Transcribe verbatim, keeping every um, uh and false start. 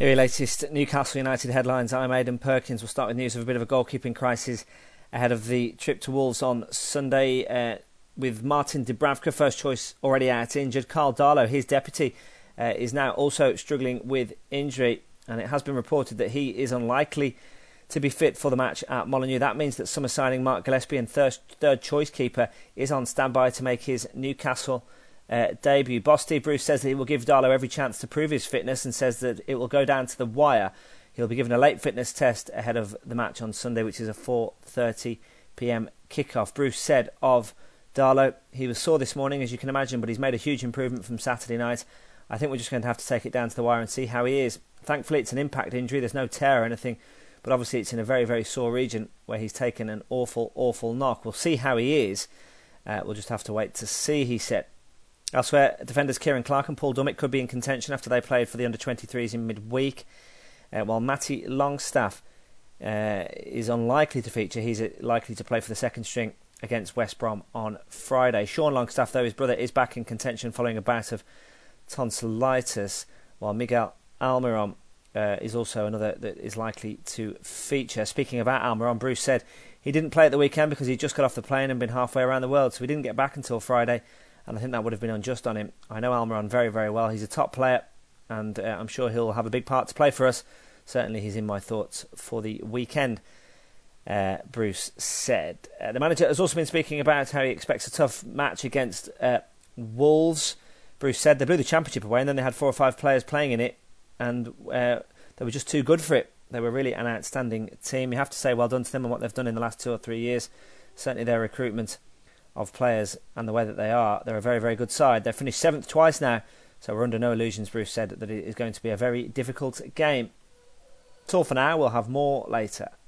Here are your latest Newcastle United headlines. I'm Aidan Perkins. We'll start with news of a bit of a goalkeeping crisis ahead of the trip to Wolves on Sunday, uh, with Martin Dubravka, first choice, already out injured. Karl Darlow, his deputy, uh, is now also struggling with injury, and it has been reported that he is unlikely to be fit for the match at Molineux. That means that summer signing Mark Gillespie and third, third choice keeper is on standby to make his Newcastle Uh, debut. Boss Steve Bruce says that he will give Darlow every chance to prove his fitness and says that it will go down to the wire. He'll be given a late fitness test ahead of the match on Sunday, which is a four thirty p m kickoff. Bruce said of Darlow, he was sore this morning, as you can imagine, but he's made a huge improvement from Saturday night. I think we're just going to have to take it down to the wire and see how he is. Thankfully, it's an impact injury. There's no tear or anything, but obviously it's in a very, very sore region where he's taken an awful, awful knock. We'll see how he is. Uh, we'll just have to wait to see, he said. Elsewhere, defenders Kieran Clark and Paul Dummett could be in contention after they played for the under twenty-threes in midweek, uh, while Matty Longstaff uh, is unlikely to feature. He's likely to play for the second string against West Brom on Friday. Sean Longstaff, though, his brother, is back in contention following a bout of tonsillitis, while Miguel Almiron uh, is also another that is likely to feature. Speaking about Almiron, Bruce said he didn't play at the weekend because he'd just got off the plane and been halfway around the world, so he didn't get back until Friday. And I think that would have been unjust on him. I know Almiron very, very well. He's a top player, and uh, I'm sure he'll have a big part to play for us. Certainly he's in my thoughts for the weekend, uh, Bruce said. Uh, the manager has also been speaking about how he expects a tough match against uh, Wolves. Bruce said they blew the championship away, and then they had four or five players playing in it, and uh, they were just too good for it. They were really an outstanding team. You have to say well done to them and what they've done in the last two or three years. Certainly their recruitment of players and the way that they are, they're a very, very good side. They've finished seventh twice now, so we're under no illusions, Bruce said, that it is going to be a very difficult game. That's all for now. We'll have more later.